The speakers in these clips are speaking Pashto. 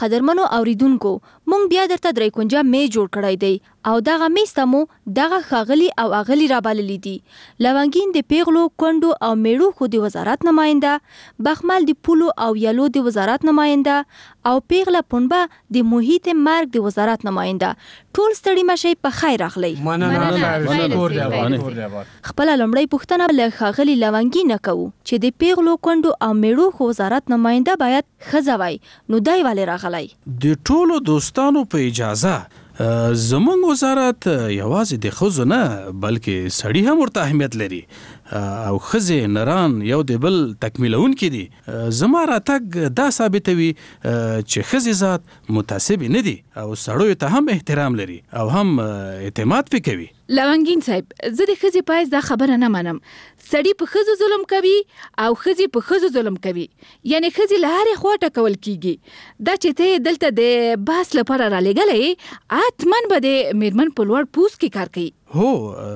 قدرمنو اوریدونکو مونږ بیا درته درې کونجه می جوړ کړی دی او دغه میسته مو دغه ښاغلي او اغلي رابللی دي. لونګین د پیغلو کونډو او میړو خو د وزارت نماینده، بخمل د پولو او یلو د وزارت نماینده او پیغله پنبه د محیط مرګ د وزارت نماینده. ټول ستړي مشئ په خیر راغلی. خپل لومړی پوښتنه له ښاغلي لونګین نه کوو چې د پیغلو کونډو او میړو خو وزارت نماینده باید ښځه وای، نو دی ولې راغلی؟ د ټولو دوستانو په اجازه زمونږ وزارت یوازې د ښځو نه بلکې سړي هم ورته اهمیت لري او ښځې نران یو د بل تکمیلونکي دي. زما راتګ دا ثابتوي چې ښځې ذات متعصبې نه دي او سړیو ته هم احترام لري او هم اعتماد پې کوي. لونګین صاحب، زه د ښځې پایز دا خبره نه منم. سړي په ښځو ظلم کوي او ښځې په ښځو ظلم کوي، یعنی ښځې له هرې خوا ټکول کیږي. دا چې ته دلته د بحث لپاره رالیږلی حتماً به د میرمن په لوړ پوست کې کار کوي. هو،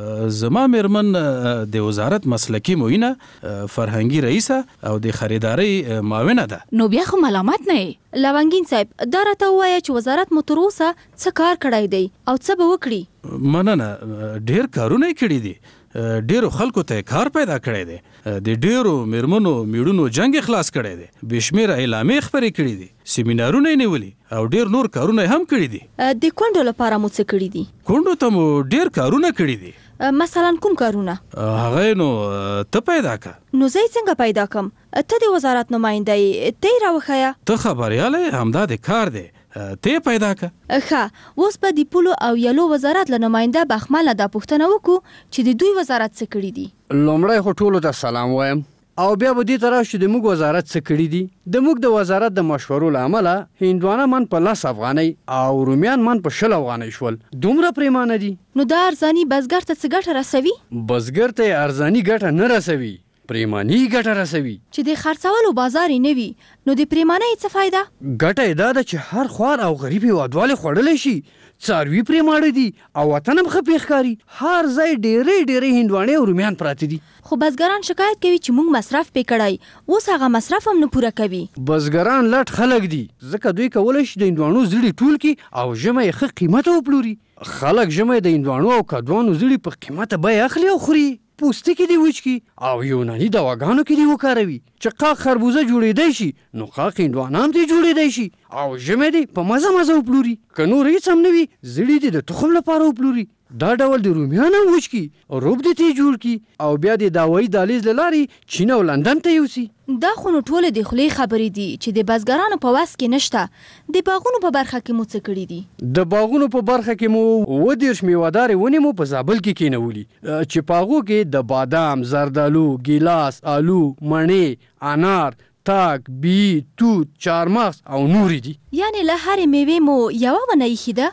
زما میرمن د وزارت مسلکی معینه، فرهنګي رئیسه او د خریدارۍ معاونه ده. نو بیا خو ملامت نه یې. لونګین صاحب، دا راته ووایه چې وزارت مو تر اوسه څه کار کړی دی او څه به وکړي؟ مننه، ډیر کارونه یې کړي دي. ډیرو خلکو ته کار پیدا کړی دی. د ډیرو میرمنو میړونو جنگ خلاص کړی دی. بشمیره اعلامیې خپرې کړي دي، سیمینارونه یې نیولي او ډیر نور کارونه هم کړي دي. د کونډو لپاره مو څه کړي دي؟ کونډو ته مو ډیر کارونه کړي دي. مثلا کوم کارونه؟ هغه نو ته پیدا که. نو زه څنګه پیدا کم؟ ته د وزارت نماینده یې، ته یې راوښیه. ته خبریاله یې، همدا د کار دی، ته پیدا که. ښه، اوس به د پولو او یلو وزارت له نماینده بخمل نه دا پوښتنه وکړو چې د دوی وزارت څه کړي دي. لومړی خو ټولو ته سلام وایم او بیا به دې ته راشو د موږ وزارت څه کړي دي. د موږ د وزارت د مشورو له امله هندوانه من په 10 افغانۍ او رومیان من په 20 افغانۍ شول. دومره پریمانه دي. نو دا ارزاني بزګر ته څه ګټه رسوي؟ بزګر ته ارزاني ګټه نه رسوي، پریماني ګټه رسوي. چې د خرڅولو بازار نه وي نو د پریمانۍ څه فایده؟ ګټه یې دا ده چې هر خوار او غریب هېوادوال یې خوړلی شي. څاروي پرې ماړه دي او وطن هم ښه پېښ ښکاري. هر ځای ډېرې هندواڼې او رومیان پراته دي. خو بزګران شکایت کوي چې موږ مصرف پې کړی، اوس هغه مصرف هم نه پوره کوي. بزګران لټ خلک دي، ځکه دوی کولی شي د هندواڼو زړي ټول کړي او ژمی یې ښه قیمته وپلوري. خلک ژمی د هندواڼو او کدوانو زړي په قیمته بیه اخلي او خوري. پوستکي دې وچ کړي او یوناني دواګانو کې دې وکاروي. چې قاق خربوزه جوړېدی شي نو قاق هندوانه هم دې جوړېدی شي او ژمی دې په مزه وپلوري. که نور هېڅ هم نه وي، زړي دې د تخم لپاره وپلوري. دا ډول د رومیان هم وچ کړي، روب دې ترې جوړ کړي او بیا د داوایي دهلیز له لارې چین او لندن ته یوسي. دا خو نو ټولې د خولې خبرې دي چې د بزګرانو په وس کې نشته. د باغونو په برخه کې مو څه کړي دي؟ د باغونو په برخه کې مو 30 میوه‌دارې ونې مو په زابل کې کېنولي چې په هغو کې د بادام، زردالو، ګیلاس، آلو، مڼې، انار، تاک، بیت، توت، چارمغز او نورې دي. یعنی له هرې میوې مو یوه ونه ایښې ده؟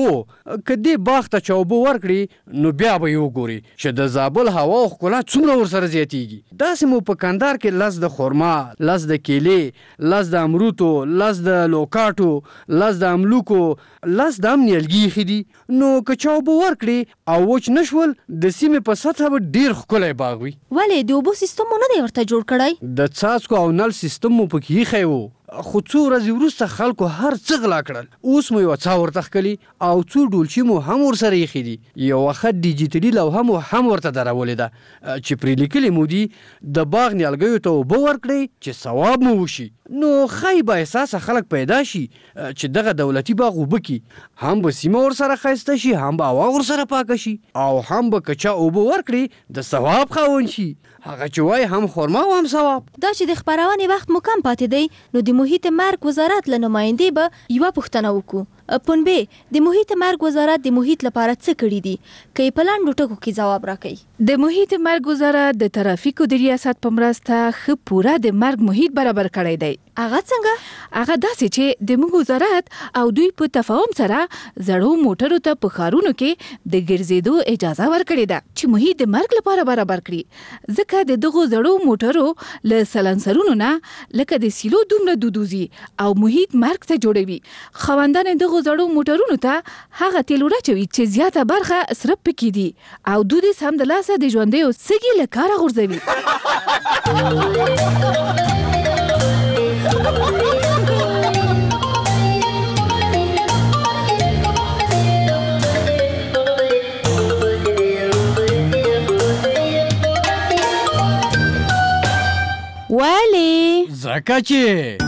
که دې باغ ته چا اوبه ورکړي نو بیا به یې وګوري چې د زابل هوا او ښکلا څومره ورسره زیاتیږي. داسې مو په کندهار کې 10 د خرما، 10 د کیلې، 10 د امروتو، 10 د لوکاټو، 10 د املوکو، 10 د ام نیالګي ایښي دي. نو که چا اوبه ورکړي او وچ نه شول، د سیمې په سطحه به ډېر ښکلی باغ وي. ولې د اوبو سیستم مو نه دی ورته جوړ کړی؟ د څاڅکو او نل سیستم مو پکې ایښی و، خو څو ورځې وروسته خلکو هر څه غلا کړل. اوس مو یوه څا ورته ښکلي او څو ډولچي مو هم ورسره ایښي دي. یوه ښه ډیجیټلي لوحه مو هم ورته درولې ده چې پرې لیکلي مو دي د باغ نیالګیو ته اوبه ورکړئ چې ثواب مو وشي. نو ښایي با احساسه خلک پیدا شي چې دغه دولتي باغ اوبه کړي. هم به سیمه ورسره ښایسته شي، هم به هوا ورسره پاکه شي او هم به که چا اوبه ورکړي د ثواب خاوند شي. هغه چې وایي هم خرما او هم ثواب. دا چې د خپرونې وخت مو کم پاتې دی نو د محیط مرګ وزارت له نمایندې به یوه پوښتنه وکړو. پنبې، د محیط مرګ وزارت د محیط لپاره څه کړي دي؟ که یې په لنډو ټکو کې ځواب راکړئ. د محیط مرګ وزارت د ترافیکو د ریاست په مرسته ښه پوره د مرګ محیط برابر کړی دی. هغه څنګه؟ هغه داسې چې د موږ وزارت او دوی په تفاهم سره زړو موټرو ته په ښارونو کې د ګرځېدو اجازه ورکړې ده چې محیط د مرګ لپاره برابر کړي. ځکه د دغو زړو موټرو له سلنسرونو نه لکه د سیلو دومره دودوزي او محیط مرګ ته جوړوي. خاوندان دغو زړو موټرونو ته هغه تیل وراچوي چې زیاته برخه اسرف پکې دي او دوی سمدلاسه د ژوندیو سږي له کاره غورځوي. زکه چې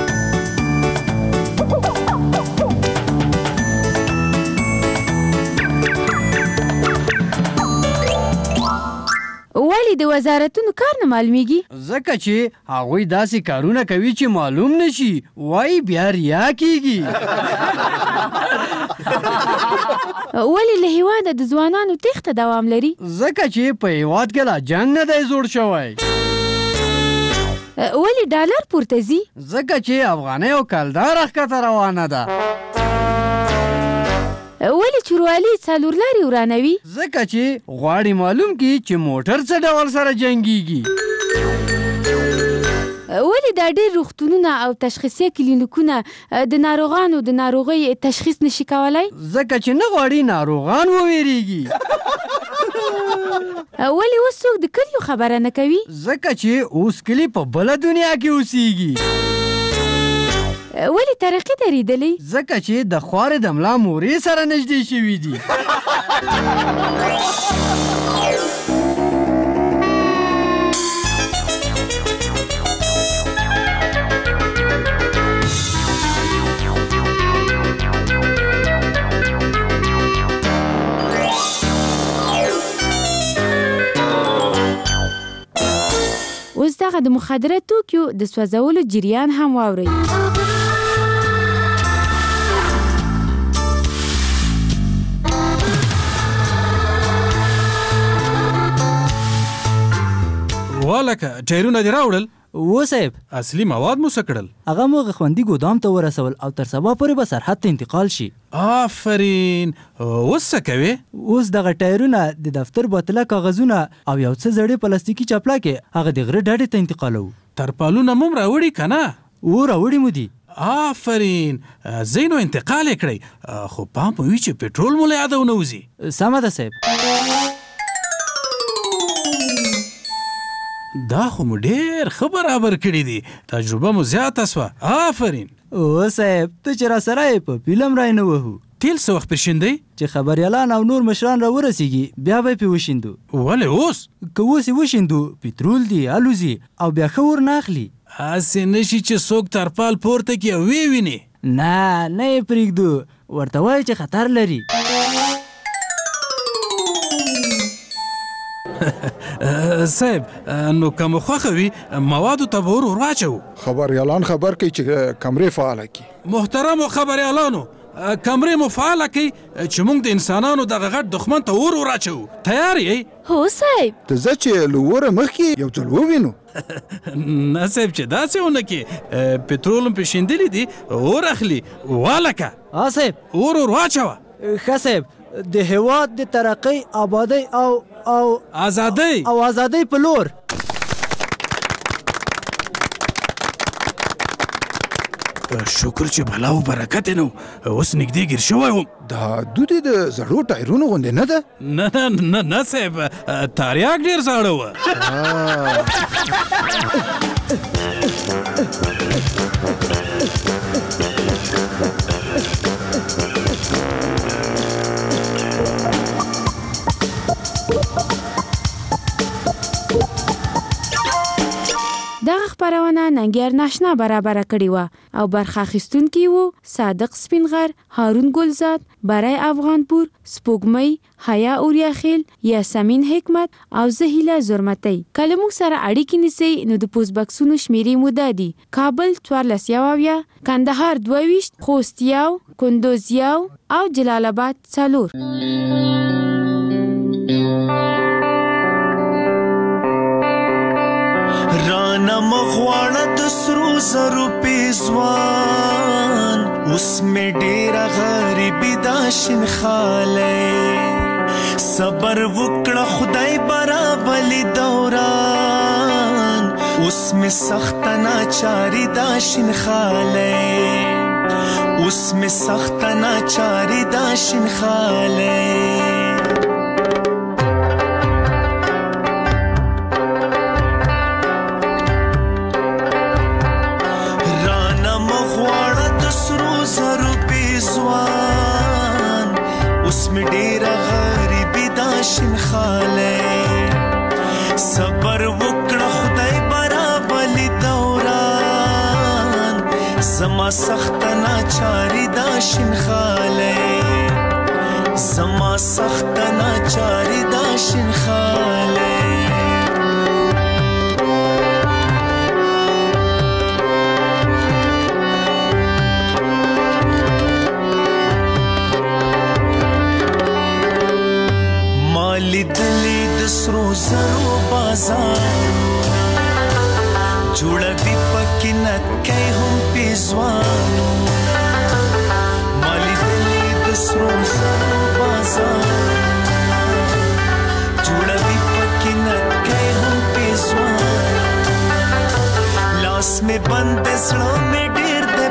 ولی د وزارتونو کار نه معلومیږي؟ ځکه چې هغوی داسې کارونه کوي چې معلوم نشي، وایي بیا ریا کیږي. ولی له هیواده د ځوانانو تېښته دوام لري؟ ځکه چې په هیواد کې لا جنګ نه دی جوړ شوی. ولی ډالر پورته ځي؟ ځکه چې افغانۍ او کلدار ښکته روانه ده. ولی چوروالي څلور لارې ورانوي؟ ځکه چې غواړي معلوم کړي چې موټر څه ډول سره جنګیږي. ولی دا ډېر روغتونونه او تشخیصي کلینیکونه د ناروغانو د ناروغۍ تشخیص نشي کولای؟ ځکه چې نه غواړي ناروغان وویریږي. ولی اوس څوک د کلیو خبره نه کوي؟ ځکه چې اوس کلی په بله دنیا کې اوسیږي. ولی ترقی درېدلی؟ ځکه چې د خوارې د ملا مورې سره نږدې شوي دي. اوس دغه د مخدره توکیو د سوځولو جریان هم واورئ. والکه ټایرونه دې راوړل؟ و صاحب، اصلي مواد مو څه کړل؟ هغه مو خوندي ګودام ته ورسول او تر سبا پورې به سرحد ته انتقال شي. آفرین. اوس څه کوې؟ اوس دغه ټایرونه، د دفتر باطله کاغذونه او یو څه زړې پلاستیکي چپلاکې هغه د غره ډډې ته انتقالوو. ترپالونه مو راوړي که نه؟ و راوړي مو دي. آفرین. ځئ نو انتقال یې کړئ، خو پام مو وي چې پټرول مو له یاده ونه وځي. سمه ده صاحب. دا خو مو ډېر ښه برابر کړي دي، تجربه مو زیاته سوه. آفرین. او صاحب، ته چې را سره یې په فلم رای نه وهو. تیل څه وخت پرشیندئ؟ چې خبریالان او نور مشران را ورسیږي بیا به یې پې وشیندو. ولې اوس؟ که اوس یې وشیندو پټرول دی الوزي او بیا ښه ور نه اخلي. هسې نشي چې څوک ترپال پورته کړي او ویې ویني. نه یې پرېږدو، ورته وایي چې خطر لري. صاحب، نو که مو خوښه وي موادو ته به ور واچوو. خبریالان خبر کوي چې کمرې فعاله کړي. محترمو خبریالانو، کمرې مو فعاله کړئ چې موږ د انسانانو دغه غټ دښمن ته ور واچوو. تیار یې؟ هو صاحب. ته ځه چې له وره مخکې یو ځل ووینو. نه صاحب، چې داسې ونه کې پټرول هم پې شیندلي دي، اور اخلي. والکه صاحب، اور واچوه. ښه صاحب، د هیواد د ترقۍ، آبادۍ او ازادۍ په لور. شکر چې بلا و برکت یې نه و، اوس نږدې ګیر شوی وم. دا دودې د زړو ټایرونو غوندې نه ده؟ نه صاحب، تاریاک ډېر زاړه وه. دغه خپرونه ننګیار ناشنا برابره کړې وه او برخه اخیستونکي وو صادق سپینغر، هارون ګلزاد، برای افغانپور، سپوږمۍ، حیا اوریاخیل، یاسمین حکمت او زه هیله زرمتی. که له موږ سره اړیکې نیسئ نو د پوسټ بکسونو شمیرې مو دا دي: کابل 1470، کندهار 22، خوست 1، کندوز 1 او جلال آباد 4. رانا مغواړه د سرو زرو پیزوان، اوس مې ډېره غریبي دا شین خالی. صبر وکړه خدای برابلی دوران، اوس مې سخته ناچاري دا شین خالی. اوس مې سخته ناچاري دا شین خالی. اوس مې ډېره غریبي دا شین خالی. صبر وکړه خدای برابلی دوران، زما سخت ناچاری دا شینخاله زما سخت ناچاری دا شینخاله مالی دلی دسرو زرو بازار جوړه دی پکې نکای هم پیزوانو مالی دلی دسرو زرو بازار جوړه دی پکې نکای هم پیزوانو لاس میں بند زړه میں ډیر دې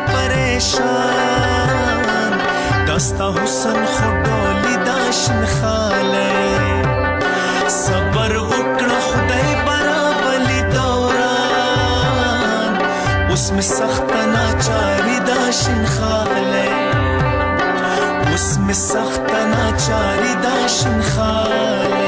پریشان دستا حسن خډولی دا شینخاله صبر وکړه خدای برابلی دوران اوس می سخت ناچاری دا شینخاله اوس می سخت ناچاری دا شینخاله